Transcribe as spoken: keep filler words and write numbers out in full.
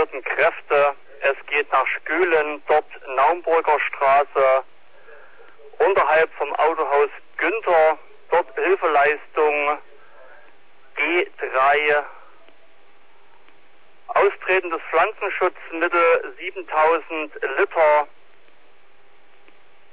mobilisierten Kräfte. Es geht nach Skülen, dort Naumburger Straße, unterhalb vom Autohaus Günther, dort Hilfeleistung G drei. Austretendes Pflanzenschutzmittel siebentausend Liter.